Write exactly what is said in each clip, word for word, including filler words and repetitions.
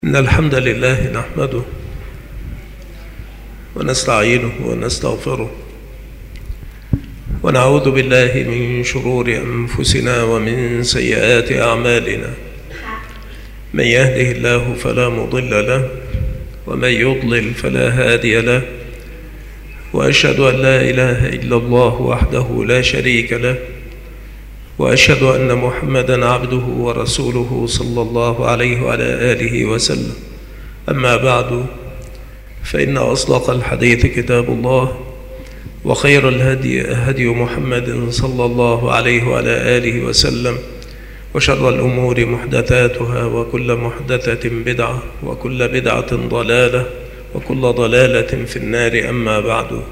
إن الحمد لله نحمده ونستعينه ونستغفره ونعوذ بالله من شرور أنفسنا ومن سيئات أعمالنا. من يهده الله فلا مضل له ومن يضلل فلا هادي له، وأشهد أن لا إله إلا الله وحده لا شريك له، وأشهد أن محمدًا عبده ورسوله صلى الله عليه وعلى آله وسلم. أما بعد، فإن أصدق الحديث كتاب الله، وخير الهدي هدي محمد صلى الله عليه وعلى آله وسلم، وشر الأمور محدثاتها، وكل محدثة بدعة، وكل بدعة ضلالة، وكل ضلالة في النار. أما بعد،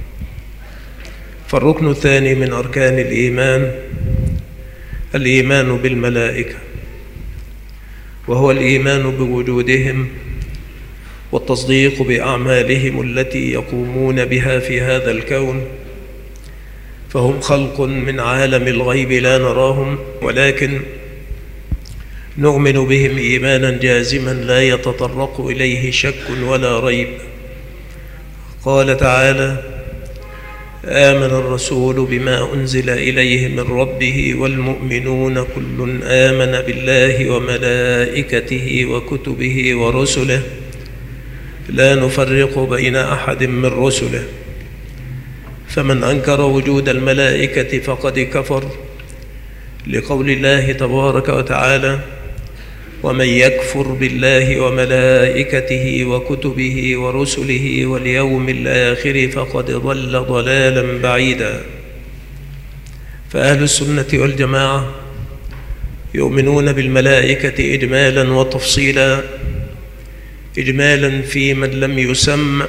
فالركن الثاني من أركان الإيمان الإيمان بالملائكة، وهو الإيمان بوجودهم والتصديق بأعمالهم التي يقومون بها في هذا الكون. فهم خلق من عالم الغيب لا نراهم، ولكن نؤمن بهم إيمانا جازما لا يتطرق إليه شك ولا ريب. قال تعالى: آمن الرسول بما أنزل إليه من ربه والمؤمنون كل آمن بالله وملائكته وكتبه ورسله لا نفرق بين أحد من رسله. فمن أنكر وجود الملائكة فقد كفر، لقول الله تبارك وتعالى: ومن يكفر بالله وملائكته وكتبه ورسله واليوم الآخر فقد ضل ضلالا بعيدا. فأهل السنة والجماعة يؤمنون بالملائكة إجمالا وتفصيلا. إجمالا في من لم يسم،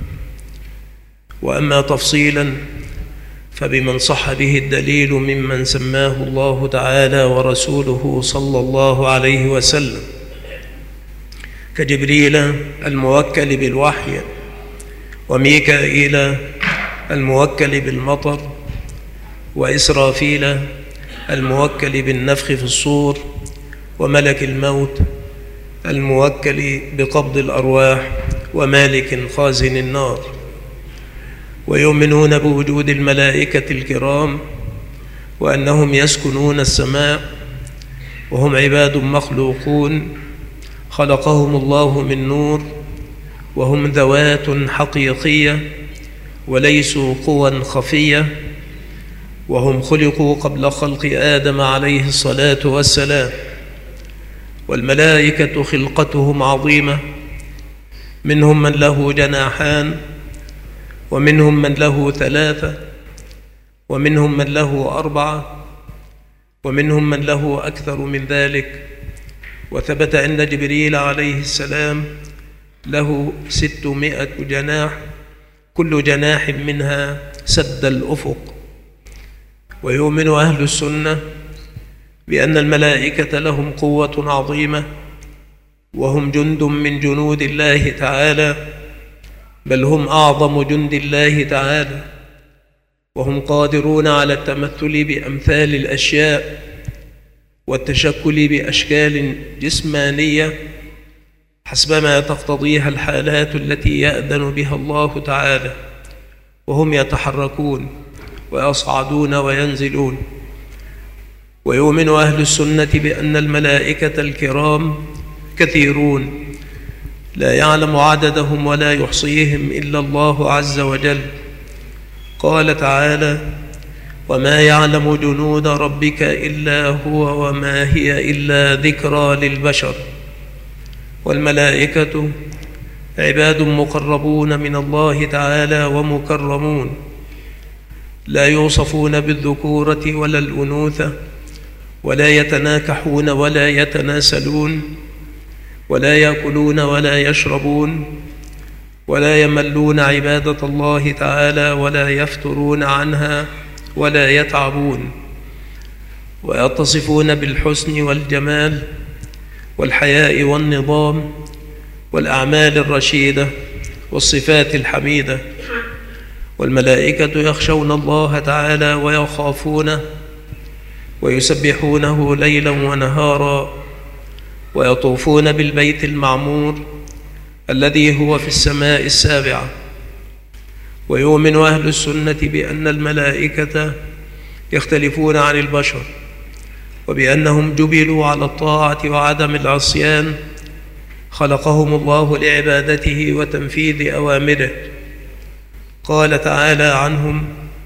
وأما تفصيلا فبمن صح به الدليل ممن سماه الله تعالى ورسوله صلى الله عليه وسلم، كجبريل الموكل بالوحي، وميكائيل الموكل بالمطر، وإسرافيل الموكل بالنفخ في الصور، وملك الموت الموكل بقبض الأرواح، ومالك خازن النار. ويؤمنون بوجود الملائكة الكرام، وأنهم يسكنون السماء، وهم عباد مخلوقون خلقهم الله من نور، وهم ذوات حقيقية وليسوا قوى خفية، وهم خلقوا قبل خلق آدم عليه الصلاة والسلام. والملائكة خلقتهم عظيمة، منهم من له جناحان، ومنهم من له ثلاثة، ومنهم من له أربعة، ومنهم من له أكثر من ذلك. وثبت أن جبريل عليه السلام له ستمائة جناح، كل جناح منها سد الأفق. ويؤمن أهل السنة بأن الملائكة لهم قوة عظيمة، وهم جند من جنود الله تعالى، بل هم أعظم جند الله تعالى، وهم قادرون على التمثل بأمثال الأشياء والتشكل بأشكال جسمانية حسبما تقتضيها الحالات التي يأذن بها الله تعالى، وهم يتحركون ويصعدون وينزلون. ويؤمن أهل السنة بأن الملائكة الكرام كثيرون لا يعلم عددهم ولا يحصيهم إلا الله عز وجل. قال تعالى: وما يعلم جنود ربك إلا هو وما هي إلا ذكرى للبشر. والملائكة عباد مقربون من الله تعالى ومكرمون، لا يوصفون بالذكورة ولا الأنوثة، ولا يتناكحون ولا يتناسلون، ولا يأكلون ولا يشربون، ولا يملون عبادة الله تعالى، ولا يفترون عنها، ولا يتعبون. ويتصفون بالحسن والجمال والحياء والنظام والأعمال الرشيدة والصفات الحميدة. والملائكة يخشون الله تعالى ويخافونه، ويسبحونه ليلا ونهارا، ويطوفون بالبيت المعمور الذي هو في السماء السابعة. ويؤمن أهل السنة بأن الملائكة يختلفون عن البشر، وبأنهم جبلوا على الطاعة وعدم العصيان، خلقهم الله لعبادته وتنفيذ أوامره. قال تعالى عنهم: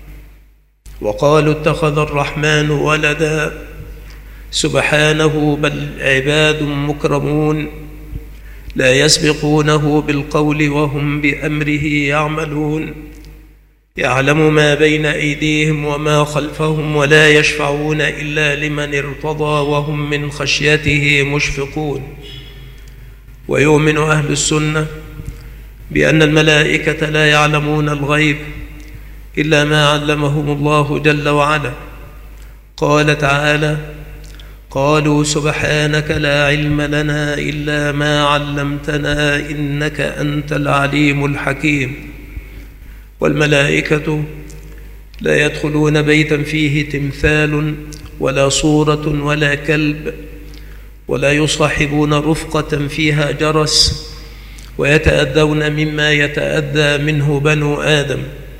وقالوا اتخذ الرحمن ولدا سبحانه بل عباد مكرمون لا يسبقونه بالقول وهم بأمره يعملون يعلم ما بين أيديهم وما خلفهم ولا يشفعون إلا لمن ارتضى وهم من خشيته مشفقون. ويؤمن أهل السنة بأن الملائكة لا يعلمون الغيب إلا ما علمهم الله جل وعلا. قال تعالى: قالوا سبحانك لا علم لنا إلا ما علمتنا إنك أنت العليم الحكيم. والملائكة لا يدخلون بيتا فيه تمثال ولا صورة ولا كلب، ولا يصاحبون رفقة فيها جرس، ويتأذون مما يتأذى منه بنو آدم.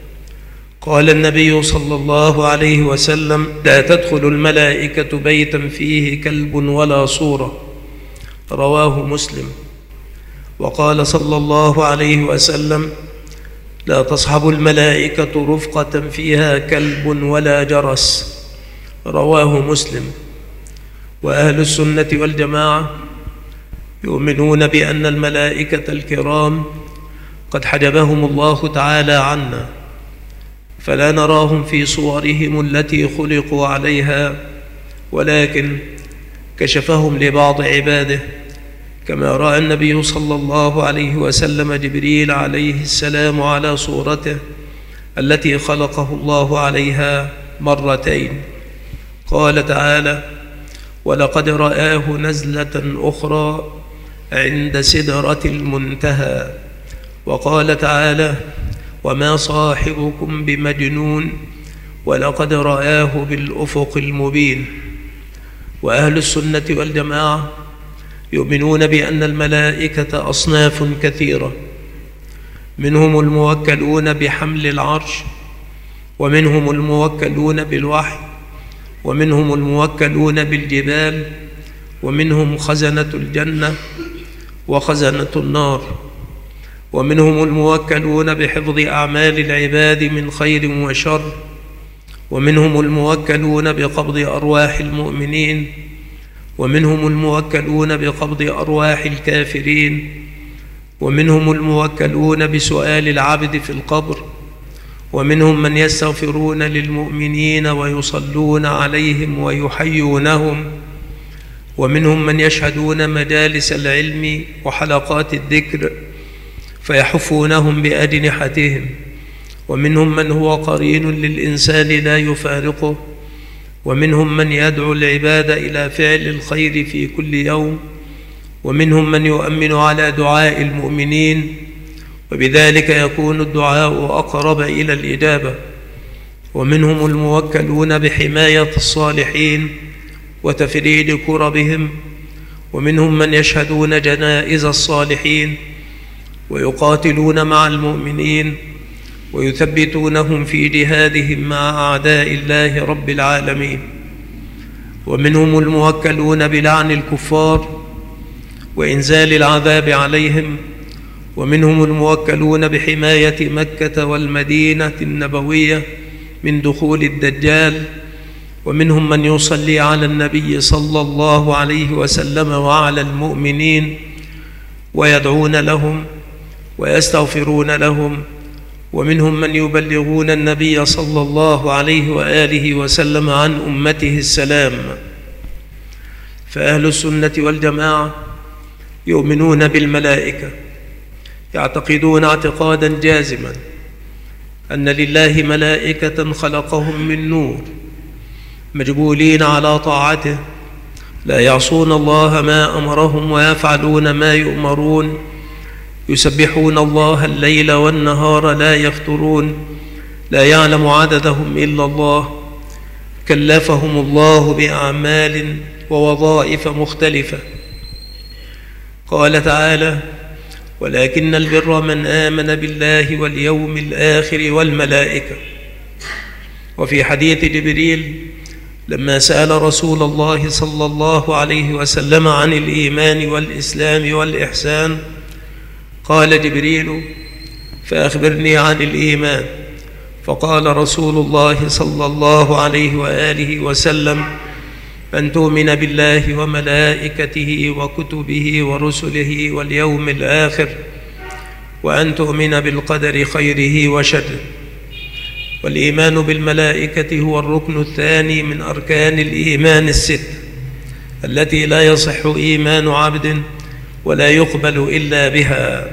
قال النبي صلى الله عليه وسلم: لا تدخل الملائكة بيتا فيه كلب ولا صورة. رواه مسلم. وقال صلى الله عليه وسلم: لا تصحب الملائكة رفقة فيها كلب ولا جرس. رواه مسلم. وأهل السنة والجماعة يؤمنون بأن الملائكة الكرام قد حجبهم الله تعالى عنا، فلا نراهم في صورهم التي خلقوا عليها، ولكن كشفهم لبعض عباده، كما رأى النبي صلى الله عليه وسلم جبريل عليه السلام على صورته التي خلقه الله عليها مرتين. قال تعالى: ولقد رآه نزلة أخرى عند سدرة المنتهى. وقال تعالى: وما صاحبكم بمجنون ولقد رآه بالأفق المبين. وأهل السنة والجماعة يؤمنون بأن الملائكة أصناف كثيرة، منهم الموكلون بحمل العرش، ومنهم الموكلون بالوحي، ومنهم الموكلون بالجبال، ومنهم خزنة الجنة وخزنة النار، ومنهم الموكلون بحفظ أعمال العباد من خير وشر، ومنهم الموكلون بقبض أرواح المؤمنين، ومنهم الموكلون بقبض أرواح الكافرين، ومنهم الموكلون بسؤال العبد في القبر، ومنهم من يستغفرون للمؤمنين ويصلون عليهم ويحيونهم، ومنهم من يشهدون مجالس العلم وحلقات الذكر فيحفونهم بأجنحتهم، ومنهم من هو قرين للإنسان لا يفارقه، ومنهم من يدعو العباد إلى فعل الخير في كل يوم، ومنهم من يؤمن على دعاء المؤمنين، وبذلك يكون الدعاء أقرب إلى الإجابة، ومنهم الموكلون بحماية الصالحين وتفريج كربهم، ومنهم من يشهدون جنائز الصالحين ويقاتلون مع المؤمنين ويثبتونهم في جهادهم مع أعداء الله رب العالمين، ومنهم الموكلون بلعن الكفار وإنزال العذاب عليهم، ومنهم الموكلون بحماية مكة والمدينة النبوية من دخول الدجال، ومنهم من يصلي على النبي صلى الله عليه وسلم وعلى المؤمنين ويدعون لهم ويستغفرون لهم، ومنهم من يبلغون النبي صلى الله عليه وآله وسلم عن أمته السلام. فأهل السنة والجماعة يؤمنون بالملائكة، يعتقدون اعتقادا جازما أن لله ملائكة خلقهم من نور مجبولين على طاعته، لا يعصون الله ما أمرهم ويفعلون ما يؤمرون، يسبحون الله الليل والنهار لا يفترون، لا يعلم عددهم إلا الله، كلفهم الله بأعمال ووظائف مختلفة، قال تعالى: ولكن البر من آمن بالله واليوم الآخر والملائكة. وفي حديث جبريل لما سأل رسول الله صلى الله عليه وسلم عن الإيمان والإسلام والإحسان، قال جبريل: فأخبرني عن الإيمان. فقال رسول الله صلى الله عليه وآله وسلم: أن تؤمن بالله وملائكته وكتبه ورسله واليوم الآخر، وأن تؤمن بالقدر خيره وشره. والإيمان بالملائكة هو الركن الثاني من أركان الإيمان الست التي لا يصح إيمان عبد ولا يقبل إلا بها.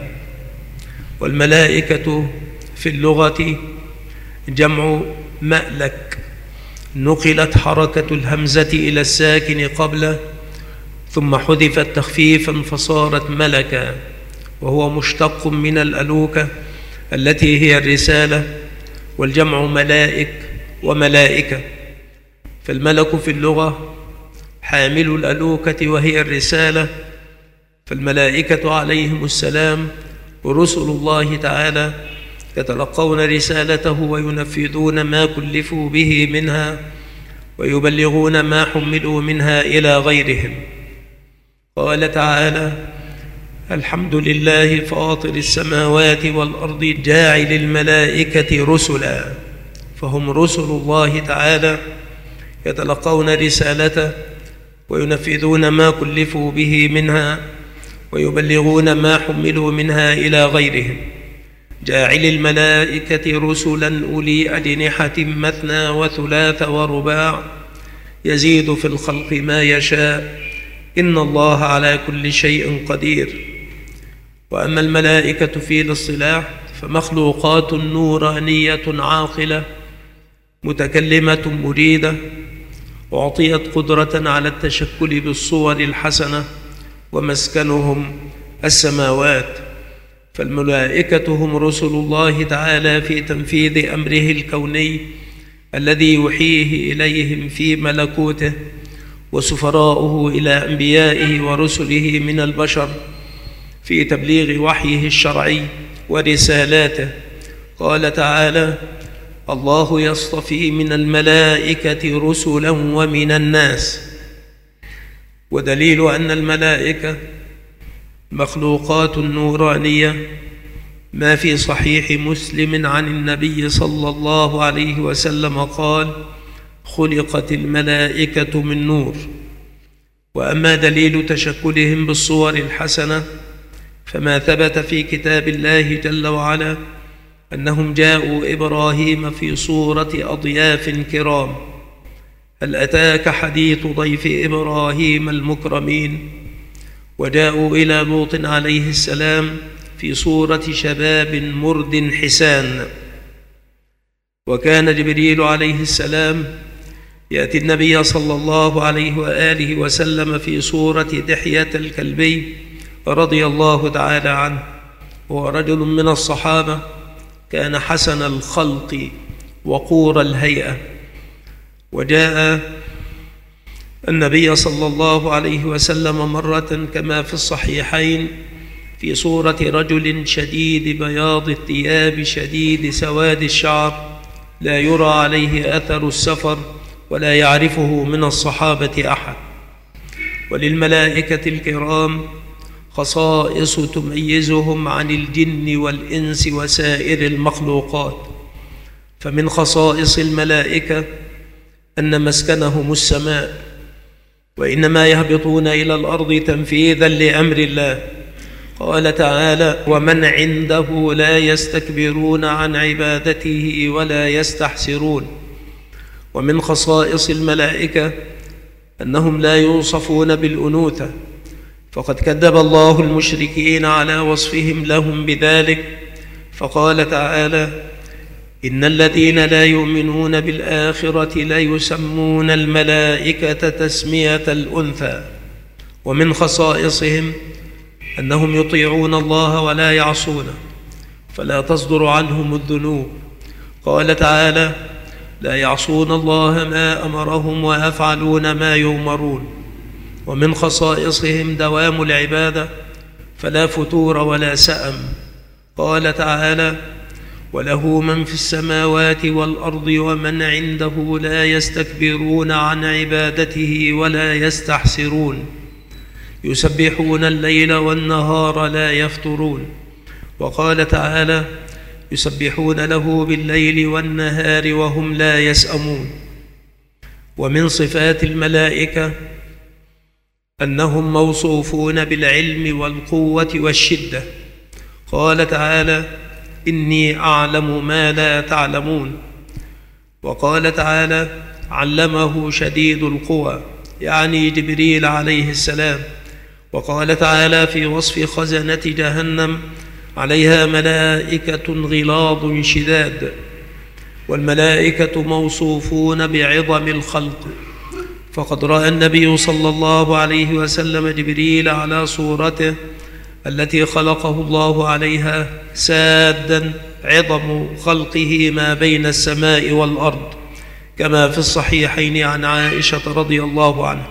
والملائكة في اللغة جمع مألك، نقلت حركة الهمزة إلى الساكن قبله ثم حذفت تخفيفا فصارت ملكا، وهو مشتق من الألوكة التي هي الرسالة، والجمع ملائك وملائكة. فالملك في اللغة حامل الألوكة وهي الرسالة، فالملائكة عليهم السلام ورسل الله تعالى يتلقون رسالته وينفذون ما كلفوا به منها ويبلغون ما حملوا منها إلى غيرهم. قال تعالى: الحمد لله فاطر السماوات والأرض جاعل الملائكة رسلا. فهم رسل الله تعالى يتلقون رسالته وينفذون ما كلفوا به منها ويبلغون ما حملوا منها إلى غيرهم. جاعل الملائكة رسلا أولي أجنحة مثنى وثلاث ورباع يزيد في الخلق ما يشاء إن الله على كل شيء قدير. وأما الملائكة في الاصطلاح فمخلوقات نورانية عاقلة متكلمة مريدة، أعطيت قدرة على التشكل بالصور الحسنة، ومسكنهم السماوات. فالملائكة هم رسل الله تعالى في تنفيذ أمره الكوني الذي يوحيه إليهم في ملكوته، وسفراؤه إلى أنبيائه ورسله من البشر في تبليغ وحيه الشرعي ورسالاته. قال تعالى: الله يصطفي من الملائكة رسلا ومن الناس. ودليل أن الملائكة مخلوقات نورانية ما في صحيح مسلم عن النبي صلى الله عليه وسلم قال: خلقت الملائكة من نور. وأما دليل تشكلهم بالصور الحسنة فما ثبت في كتاب الله جل وعلا أنهم جاءوا إبراهيم في صورة أضياف كرام. هل أتاك حديث ضيف إبراهيم المكرمين؟ وجاءوا إلى لوط عليه السلام في صورة شباب مرد حسان. وكان جبريل عليه السلام يأتي النبي صلى الله عليه وآله وسلم في صورة دحية الكلبي رضي الله تعالى عنه، وهو رجل من الصحابة كان حسن الخلق وقور الهيئة. وجاء النبي صلى الله عليه وسلم مرة كما في الصحيحين في صورة رجل شديد بياض الثياب شديد سواد الشعر، لا يرى عليه أثر السفر ولا يعرفه من الصحابة أحد. وللملائكة الكرام خصائص تميزهم عن الجن والإنس وسائر المخلوقات. فمن خصائص الملائكة أن مسكنهم السماء، وإنما يهبطون إلى الأرض تنفيذا لأمر الله. قال تعالى: ومن عنده لا يستكبرون عن عبادته ولا يستحسرون. ومن خصائص الملائكة أنهم لا يوصفون بالأنوثة، فقد كذب الله المشركين على وصفهم لهم بذلك، فقال تعالى: إن الذين لا يؤمنون بالآخرة لا يسمون الملائكة تسمية الأنثى. ومن خصائصهم أنهم يطيعون الله ولا يعصونه، فلا تصدر عنهم الذنوب. قال تعالى: لا يعصون الله ما أمرهم ويفعلون ما يؤمرون. ومن خصائصهم دوام العبادة، فلا فتور ولا سأم. قال تعالى: وله من في السماوات والأرض ومن عنده لا يستكبرون عن عبادته ولا يستحسرون يسبحون الليل والنهار لا يفترون. وقال تعالى: يسبحون له بالليل والنهار وهم لا يسأمون. ومن صفات الملائكة أنهم موصوفون بالعلم والقوة والشدة. قال تعالى: إني أعلم ما لا تعلمون. وقال تعالى: علمه شديد القوى، يعني جبريل عليه السلام. وقال تعالى في وصف خزنة جهنم: عليها ملائكة غلاظ شداد. والملائكة موصوفون بعظم الخلق، فقد رأى النبي صلى الله عليه وسلم جبريل على صورته التي خلقه الله عليها سادا عظم خلقه ما بين السماء والأرض، كما في الصحيحين عن عائشة رضي الله عنها.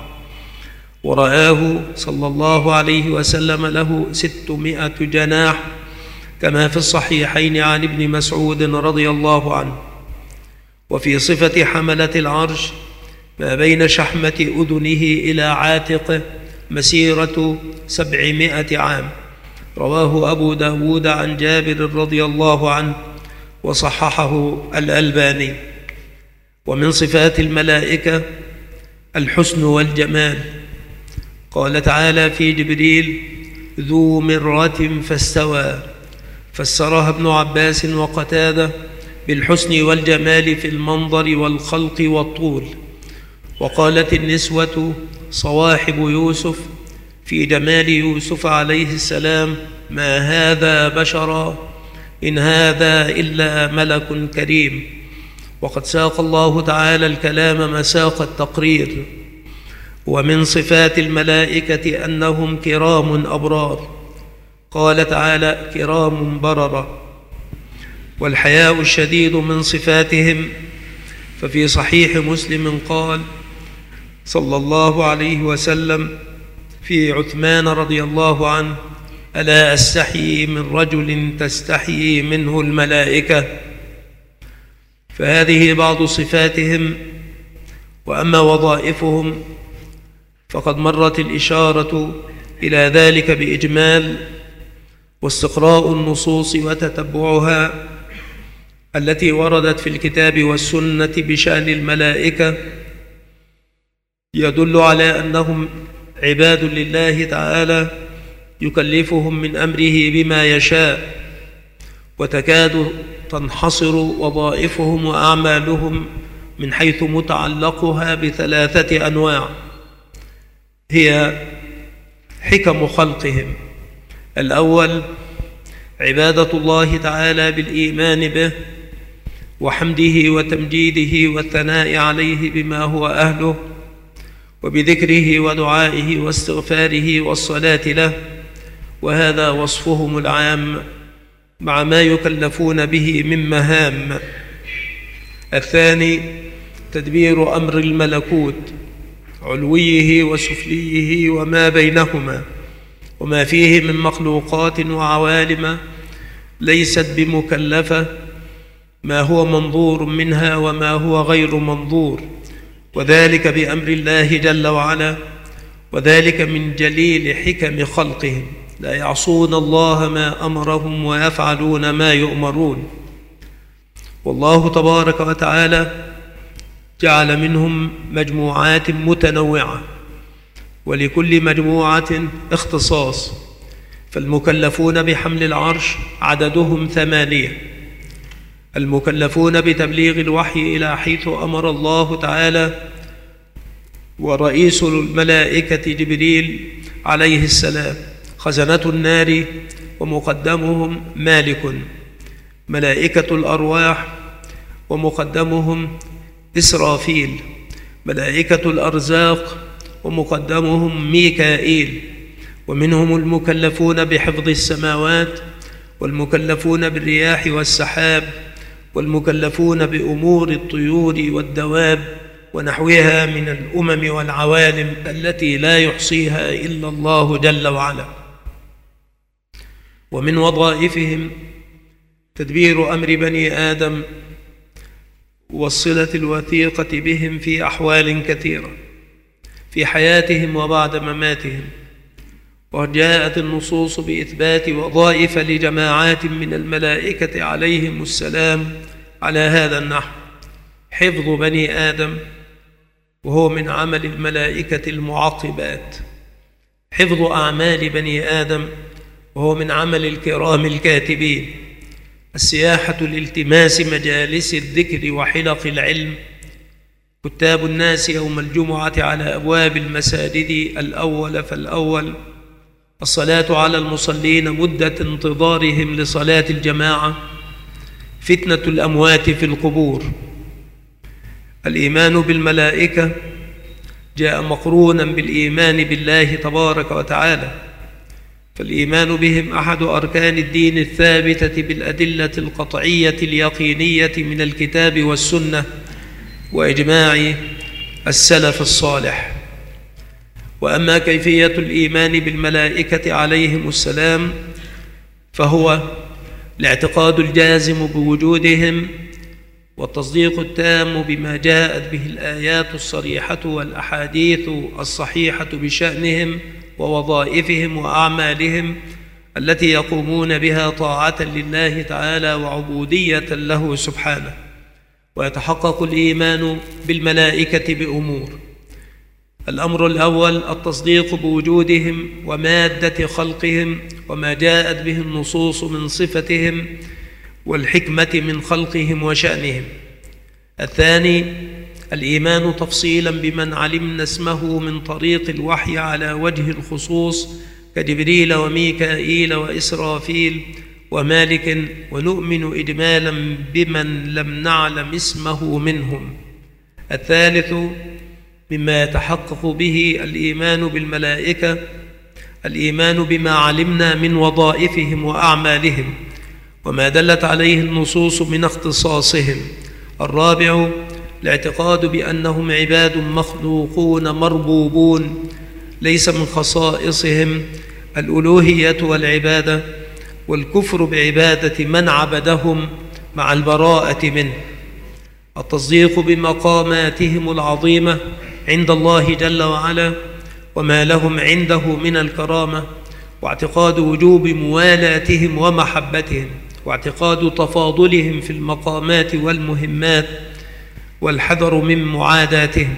ورآه صلى الله عليه وسلم له ستمائة جناح، كما في الصحيحين عن ابن مسعود رضي الله عنه. وفي صفة حملة العرش ما بين شحمة أذنه إلى عاتقه مسيرة سبعمائة عام. رواه أبو داود عن جابر رضي الله عنه وصححه الألباني. ومن صفات الملائكة الحسن والجمال. قال تعالى في جبريل: ذو مرة فاستوى. فسرها ابن عباس وقتادة بالحسن والجمال في المنظر والخلق والطول. وقالت النسوة صواحب يوسف في جمال يوسف عليه السلام: ما هذا بشرا إن هذا إلا ملك كريم. وقد ساق الله تعالى الكلام مساق التقرير. ومن صفات الملائكة أنهم كرام أبرار. قال تعالى: كرام بررة. والحياء الشديد من صفاتهم، ففي صحيح مسلم قال صلى الله عليه وسلم في عثمان رضي الله عنه: ألا أستحيي من رجل تستحيي منه الملائكة. فهذه بعض صفاتهم. وأما وظائفهم فقد مرت الإشارة إلى ذلك بإجمال، واستقراء النصوص وتتبعها التي وردت في الكتاب والسنة بشأن الملائكة يدل على أنهم عباد لله تعالى يكلفهم من أمره بما يشاء، وتكاد تنحصر وظائفهم وأعمالهم من حيث متعلقها بثلاثة أنواع، هي حكم خلقهم. الأول عبادة الله تعالى بالإيمان به وحمده وتمجيده والثناء عليه بما هو أهله، وبذكره ودعائه واستغفاره والصلاة له، وهذا وصفهم العام مع ما يكلفون به من مهام. الثاني تدبير أمر الملكوت، علويه وسفليه وما بينهما، وما فيه من مخلوقات وعوالم ليست بمكلفة، ما هو منظور منها وما هو غير منظور، وذلك بأمر الله جل وعلا، وذلك من جليل حكم خلقهم، لا يعصون الله ما أمرهم ويفعلون ما يؤمرون. والله تبارك وتعالى جعل منهم مجموعات متنوعة، ولكل مجموعة اختصاص. فالمكلفون بحمل العرش عددهم ثمانية، المكلفون بتبليغ الوحي إلى حيث أمر الله تعالى، ورئيس الملائكة جبريل عليه السلام، خزنة النار ومقدمهم مالك، ملائكة الأرواح ومقدمهم إسرافيل، ملائكة الأرزاق ومقدمهم ميكائيل. ومنهم المكلفون بحفظ السماوات، والمكلفون بالرياح والسحاب، والمكلفون بأمور الطيور والدواب ونحوها من الأمم والعوالم التي لا يحصيها إلا الله جل وعلا. ومن وظائفهم تدبير أمر بني آدم والصلة الوثيقة بهم في أحوال كثيرة في حياتهم وبعد مماتهم. وجاءت النصوص بإثبات وظائف لجماعات من الملائكة عليهم السلام على هذا النحو: حفظ بني آدم، وهو من عمل الملائكة المعقبات; حفظ أعمال بني آدم، وهو من عمل الكرام الكاتبين; السياحة لالتماس مجالس الذكر وحلق العلم، كتاب الناس يوم الجمعة على أبواب المساجد الأول فالأول، الصلاة على المصلين مدة انتظارهم لصلاة الجماعة، فتنة الأموات في القبور. الإيمان بالملائكة جاء مقرونا بالإيمان بالله تبارك وتعالى، فالإيمان بهم أحد أركان الدين الثابتة بالأدلة القطعية اليقينية من الكتاب والسنة وإجماع السلف الصالح. وأما كيفية الإيمان بالملائكة عليهم السلام فهو الاعتقاد الجازم بوجودهم، والتصديق التام بما جاءت به الآيات الصريحة والأحاديث الصحيحة بشأنهم ووظائفهم وأعمالهم التي يقومون بها طاعة لله تعالى وعبودية له سبحانه. ويتحقق الإيمان بالملائكة بأمور: الأمر الأول التصديق بوجودهم ومادة خلقهم وما جاءت به النصوص من صفتهم والحكمة من خلقهم وشأنهم. الثاني الإيمان تفصيلا بمن علمنا اسمه من طريق الوحي على وجه الخصوص كجبريل وميكائيل وإسرافيل ومالك، ونؤمن إجمالا بمن لم نعلم اسمه منهم. الثالث مما يتحقق به الإيمان بالملائكة الإيمان بما علمنا من وظائفهم وأعمالهم وما دلت عليه النصوص من اختصاصهم. الرابع الاعتقاد بأنهم عباد مخلوقون مربوبون، ليس من خصائصهم الألوهية والعبادة، والكفر بعبادة من عبدهم مع البراءة منه. التصديق بمقاماتهم العظيمة عند الله جل وعلا وما لهم عنده من الكرامة، واعتقاد وجوب موالاتهم ومحبتهم، واعتقاد تفاضلهم في المقامات والمهمات، والحذر من معاداتهم.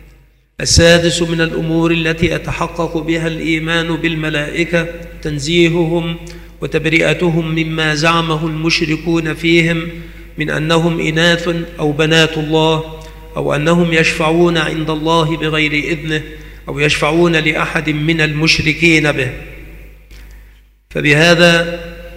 السادس من الأمور التي يتحقق بها الإيمان بالملائكة تنزيههم وتبرئتهم مما زعمه المشركون فيهم من أنهم إناث أو بنات الله، أو أنهم يشفعون عند الله بغير إذنه، أو يشفعون لأحد من المشركين به. فبهذا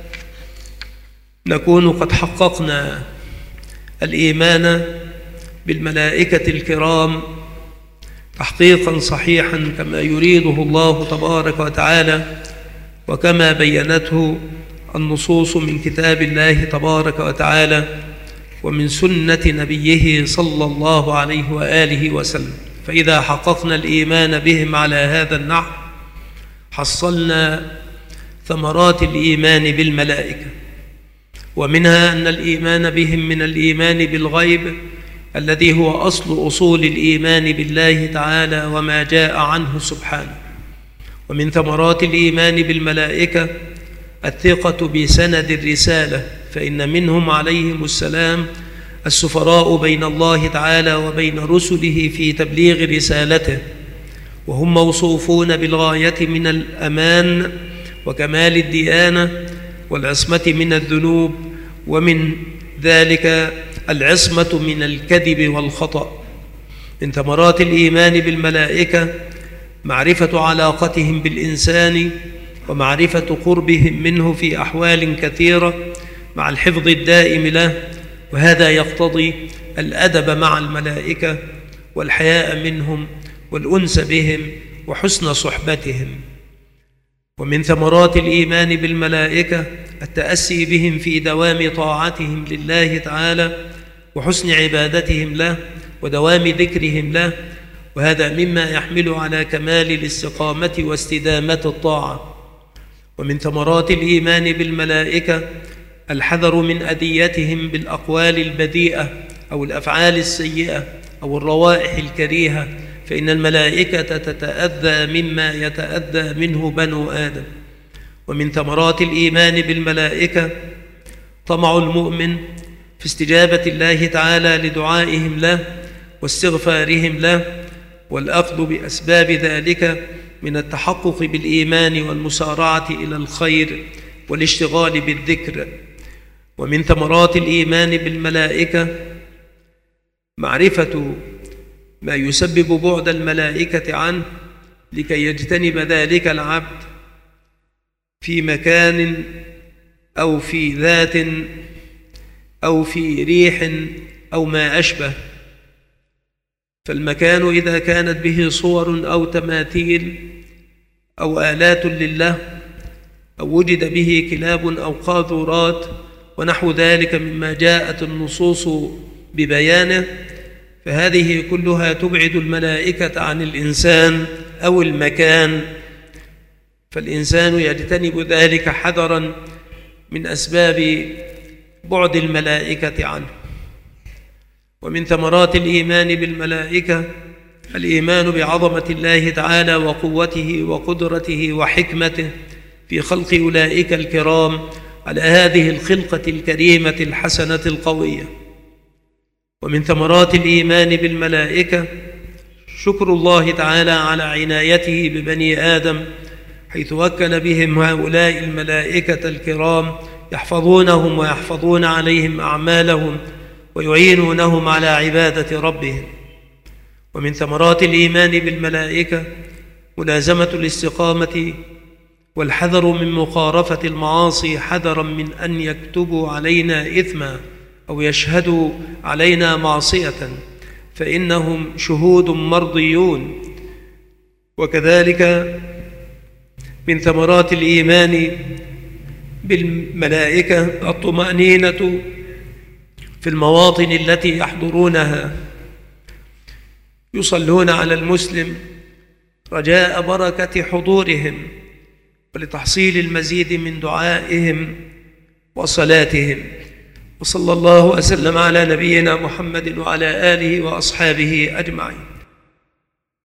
نكون قد حققنا الإيمان بالملائكة الكرام تحقيقا صحيحا كما يريده الله تبارك وتعالى، وكما بينته النصوص من كتاب الله تبارك وتعالى ومن سنة نبيه صلى الله عليه وآله وسلم. فإذا حققنا الإيمان بهم على هذا النحو حصلنا ثمرات الإيمان بالملائكة، ومنها أن الإيمان بهم من الإيمان بالغيب الذي هو أصل أصول الإيمان بالله تعالى وما جاء عنه سبحانه. ومن ثمرات الإيمان بالملائكة الثقة بسند الرسالة، فإن منهم عليهم السلام السفراء بين الله تعالى وبين رسله في تبليغ رسالته، وهم موصوفون بالغاية من الأمان وكمال الديانة والعصمة من الذنوب، ومن ذلك العصمة من الكذب والخطأ. من ثمرات الإيمان بالملائكة معرفة علاقتهم بالإنسان ومعرفة قربهم منه في أحوال كثيرة مع الحفظ الدائم له، وهذا يقتضي الأدب مع الملائكة والحياء منهم والأنس بهم وحسن صحبتهم. ومن ثمرات الإيمان بالملائكة التأسي بهم في دوام طاعتهم لله تعالى وحسن عبادتهم له ودوام ذكرهم له، وهذا مما يحمل على كمال الاستقامة واستدامة الطاعة. ومن ثمرات الإيمان بالملائكة الحذر من أذيتهم بالأقوال البذيئة أو الأفعال السيئة أو الروائح الكريهة، فإن الملائكة تتأذى مما يتأذى منه بنو آدم. ومن ثمرات الإيمان بالملائكة طمع المؤمن في استجابة الله تعالى لدعائهم له واستغفارهم له، والأخذ بأسباب ذلك من التحقق بالإيمان والمسارعة إلى الخير والاشتغال بالذكر. ومن ثمرات الإيمان بالملائكة معرفة ما يسبب بعد الملائكة عنه لكي يجتنب ذلك العبد في مكان أو في ذات أو في ريح أو ما أشبه. فالمكان إذا كانت به صور أو تماثيل أو آلات لله أو وجد به كلاب أو قاذورات ونحو ذلك مما جاءت النصوص ببيانه، فهذه كلها تبعد الملائكة عن الإنسان أو المكان، فالإنسان يجتنب ذلك حذرا من أسباب بعد الملائكة عنه. ومن ثمرات الإيمان بالملائكة الإيمان بعظمة الله تعالى وقوته وقدرته وحكمته في خلق أولئك الكرام على هذه الخلقة الكريمة الحسنة القوية. ومن ثمرات الإيمان بالملائكة شكر الله تعالى على عنايته ببني آدم، حيث وكل بهم هؤلاء الملائكة الكرام يحفظونهم ويحفظون عليهم أعمالهم ويعينونهم على عبادة ربهم. ومن ثمرات الإيمان بالملائكة ملازمة الاستقامة والحذر من مخالفة المعاصي، حذرا من أن يكتبوا علينا إثما أو يشهدوا علينا معصية، فإنهم شهود مرضيون. وكذلك من ثمرات الإيمان بالملائكة الطمأنينة في المواطن التي يحضرونها، يصلون على المسلم رجاء بركة حضورهم ولتحصيل المزيد من دعائهم وصلاتهم. وصلى الله وسلم على نبينا محمد وعلى آله وأصحابه أجمعين.